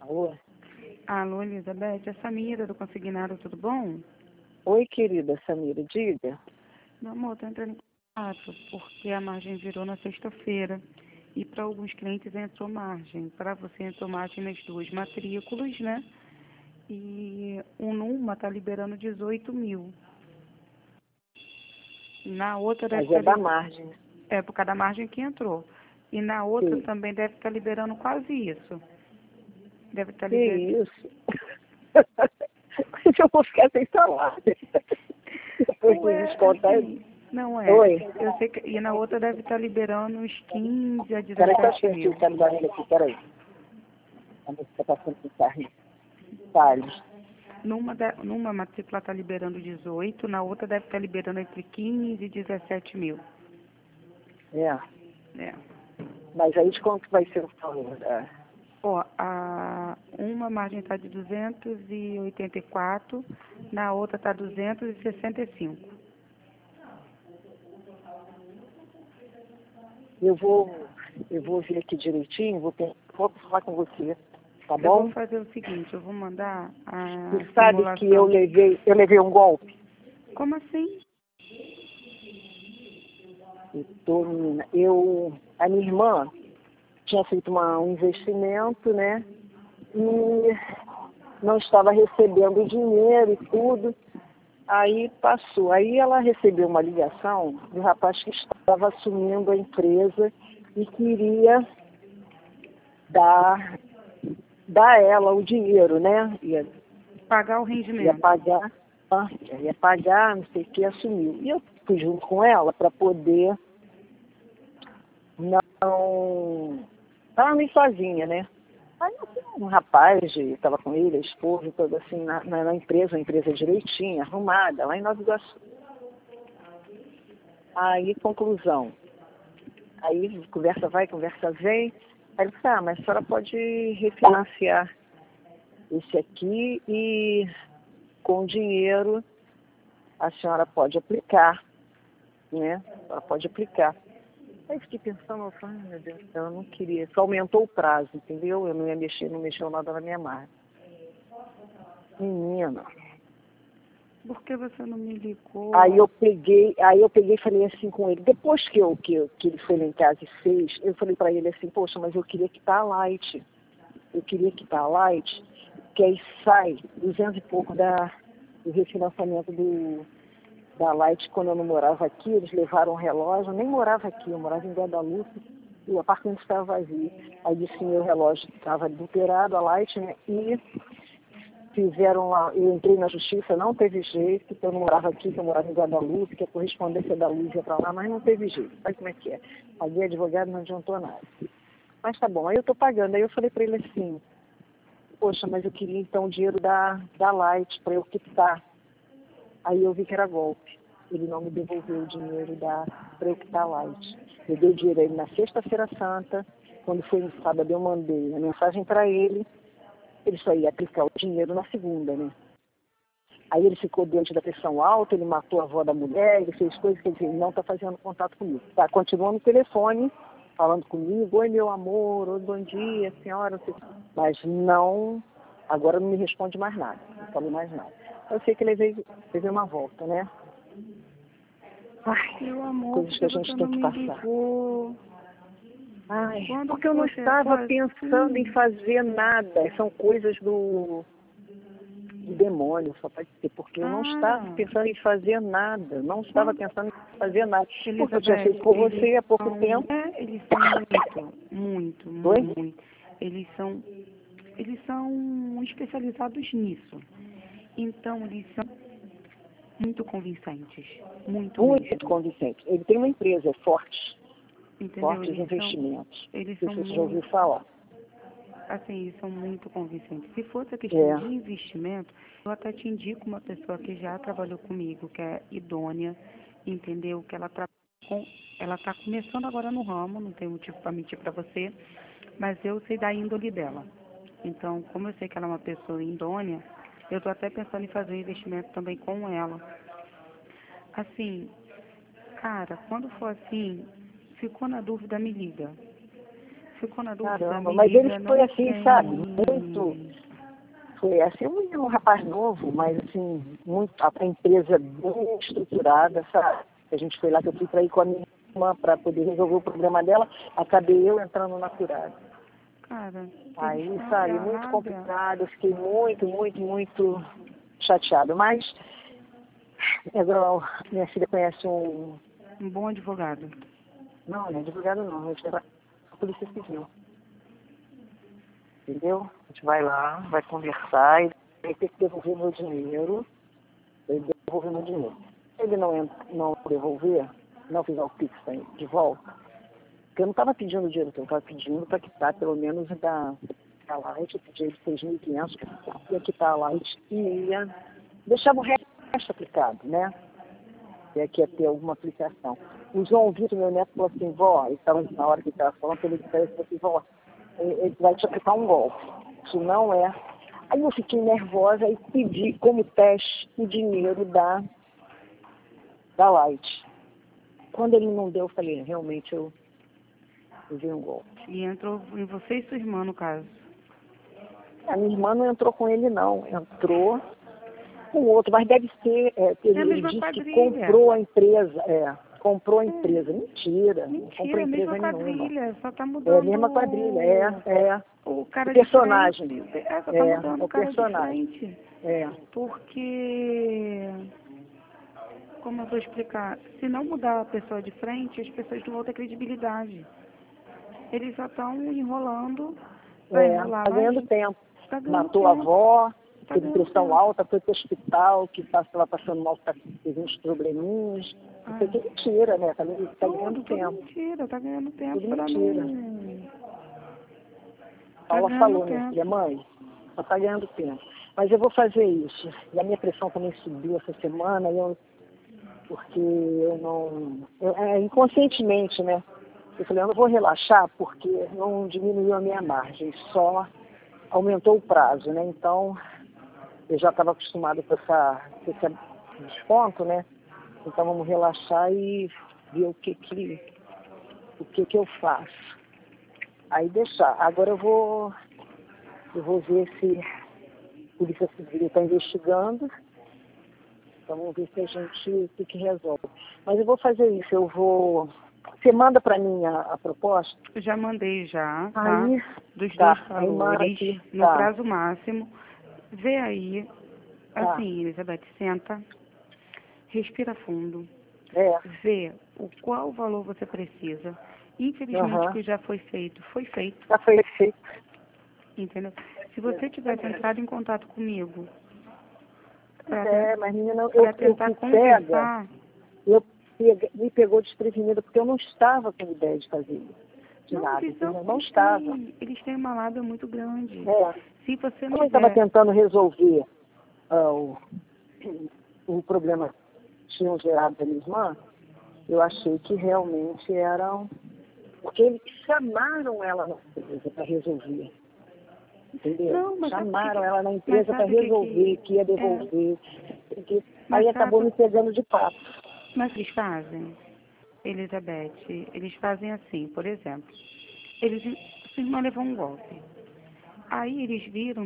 Alô? Alô, Elizabeth, é Samira do Consignado, tudo bom? Oi, querida Samira, diga. Meu amor, estou entrando em contato porque a margem virou na sexta-feira e para alguns clientes entrou margem. Para você entrou margem nas duas matrículas, né? E numa está liberando 18 mil. Na outra deve Mas é estar da margem. é por causa da margem que entrou. E na outra Sim. também deve estar liberando quase isso. Deve estar Que liberando. isso? Eu vou ficar sem salário. Depois de descontar. Assim, não é. Oi. Eu sei que, e na outra deve estar liberando uns 15 a Peraí que eu 17 apertei mil. o calendário aqui, peraí. A moça está passando por carrinho. Fale. Numa matrícula está liberando 18, na outra deve estar liberando entre 15 e 17 mil. É. É. Mas aí de quanto vai ser o valor? Ó, uma margem está de 284, na outra está 265. Eu vou ver aqui direitinho, vou falar com você, tá Eu vou bom? fazer o seguinte, eu vou mandar a Tu sabe que eu simulação. levei um golpe. Como assim? Menina, a minha irmã tinha feito um investimento, né? E não estava recebendo dinheiro e tudo. Aí passou. Aí ela recebeu uma ligação do rapaz que estava assumindo a empresa e queria dar a ela o dinheiro, né? Pagar o Ia rendimento. pagar, ia pagar, não sei o que, assumiu. E eu fui junto com ela para poder não. Estava meio sozinha, né? Aí um rapaz estava com ele, a esposa, toda assim, na empresa, uma empresa direitinha, arrumada, lá em Nova Iguaçu. Aí, conclusão. Aí, conversa vai, conversa vem. Aí ele disse, mas a senhora pode refinanciar esse aqui e com dinheiro a senhora pode aplicar, né? Ela pode aplicar. Aí eu fiquei pensando, eu falei, meu Deus do céu, eu não queria. Só aumentou o prazo, entendeu? Eu não ia mexer, não mexeu nada na minha margem. Menina. Por que você não me ligou? Aí eu peguei e falei assim com ele. Depois que ele foi lá em casa e fez, eu falei para ele assim, poxa, mas eu queria quitar a Light. Eu queria quitar a Light, que aí sai 200 e pouco do refinanciamento da Light quando eu não morava aqui. Eles levaram um relógio, eu nem morava aqui, eu morava em Guadalupe e o apartamento estava vazio. Aí disse que meu relógio estava adulterado, a Light, né? E fizeram lá, eu entrei na justiça, não teve jeito, que eu não morava aqui, que eu morava em Guadalupe, que a correspondência da luz ia para lá, mas não teve jeito. Sabe como é que é? Paguei advogado, não adiantou nada. Mas tá bom, aí eu tô pagando. Aí eu falei para ele assim, poxa, mas eu queria então o dinheiro da Light para eu quitar. Aí eu vi que era golpe. Ele não me devolveu o dinheiro para eu quitar a Light. Eu dei o dinheiro a ele na sexta-feira santa, quando foi no sábado eu mandei a mensagem para ele só ia aplicar o dinheiro na segunda, né? Aí ele ficou diante da pressão alta, ele matou a avó da mulher, ele fez coisas que ele não está fazendo contato comigo. Tá, continua no telefone, falando comigo, oi meu amor, oi bom dia, senhora, não sei. Mas não, agora não me responde mais nada, não falou mais nada. Eu sei que ele veio uma volta, né? Ai, Meu amor, coisas que a gente tem que passar. Ligou? Ai, Quando porque eu não estava pensando em fazer nada. São coisas do demônio, só pode ser, porque eu não estava pensando em fazer nada. Não estava pensando em fazer nada. Porque eu tinha feito por você há pouco tempo. Eles são muito, Oi? muito. Eles são especializados nisso. Então, eles são muito convincentes. Muito mesmo. Convincente. Ele tem uma empresa forte. Entendeu? Fortes investimentos. Eles Não são sei se você já ouviu falar. assim, eles são muito convincentes. Se fosse a questão É. de investimento, eu até te indico uma pessoa que já trabalhou comigo, que é idônea, entendeu? Que ela está começando agora no ramo, não tem motivo para mentir para você, mas eu sei da índole dela. Então, como eu sei que ela é uma pessoa idônea, eu estou até pensando em fazer um investimento também com ela. Assim, cara, quando for assim, ficou na dúvida, me liga. ficou na dúvida, Caramba, me mas ele liga, foi não assim, tem... sabe? Muito. Foi assim, um rapaz novo, mas assim, muito, a empresa bem estruturada, sabe? A gente foi lá, que eu fui para ir com a minha irmã para poder resolver o problema dela, acabei eu entrando na Curada. Cara, Aí, eles estão sabe, muito complicado, eu fiquei muito chateado. Mas, igual, minha filha conhece um bom advogado. não é advogado não, a gente vai a Polícia Civil. Entendeu? A gente vai lá, vai conversar e vai ter que devolver meu dinheiro. Ele devolver meu dinheiro. Se ele não devolver, não fizer o Pix de volta, porque eu não estava pedindo dinheiro, eu estava pedindo para quitar pelo menos da Light, eu pedi ele 6.500, ia quitar a Light e ia deixar o resto aplicado, né? Se é que ia ter alguma aplicação. O João Vitor, meu neto, falou assim, vó, ele estava na hora que ele estava falando, ele disse assim, vó, ele vai te aplicar um golpe. Isso não é. Aí eu fiquei nervosa e pedi como teste o dinheiro da Light. Quando ele não deu, eu falei, realmente eu vi um golpe. E entrou em você e sua irmã, no caso. A minha irmã não entrou com ele, não. Entrou com outro, mas deve ser, É a ele mesma disse que quadrilha. comprou a empresa, comprou a empresa. Mentira, não comprou Mentira, é a mesma empresa nenhuma. quadrilha, só tá É a mudando mesma quadrilha, o cara o personagem. de frente. Só tá mudando É o o cara de personagem. frente. É. Porque, como eu vou explicar, se não mudar a pessoa de frente, as pessoas não vão ter credibilidade. Eles só estão enrolando para enrolar, Tá ganhando mas tempo. tá ganhando Matou a tempo. avó, Tá teve ganhando pressão tempo. alta, foi para o hospital, que estava passando mal, teve uns probleminhas. Isso aqui é mentira, né? Tá ganhando Tudo tempo. mentira, tá ganhando tempo Tudo para mentira. não... Tá Paula ganhando falou, minha tempo. filha, mãe, só tá ganhando tempo. Mas eu vou fazer isso. E a minha pressão também subiu essa semana, porque eu não... inconscientemente, né? Eu falei, eu não vou relaxar porque não diminuiu a minha margem, só aumentou o prazo, né? Então, eu já estava acostumado com esse desconto, né? Então vamos relaxar e ver o que eu faço. Aí deixar. Agora eu vou ver se a Polícia Civil está investigando. Então vamos ver se a gente o que resolve. Mas eu vou fazer isso, Você manda para mim a proposta? Eu já mandei já, tá? Aí, Dos tá. dois Aí manda valores, aqui. no Tá. prazo máximo. Vê aí, Tá. assim, Elizabeth, senta, respira fundo, É. vê qual valor você precisa. Infelizmente, o que já foi feito, Já foi feito. entendeu? Se você tivesse entrado em contato comigo Mas menina, para tentar conversar, me pegou desprevenida, porque eu não estava com ideia de fazer de nada. Eu não estava. eles têm uma lábia muito grande. É. Se você Como não eu estava der, tentando resolver o problema que tinham gerado da minha irmã, eu achei que realmente eram... Porque eles chamaram ela na empresa para resolver. Entendeu? Não, mas Chamaram ela na empresa para resolver, que ia devolver. Mas Aí acabou me pegando de papo. Mas eles fazem, Elizabeth, eles fazem assim, por exemplo, sua irmã levou um golpe. Aí eles viram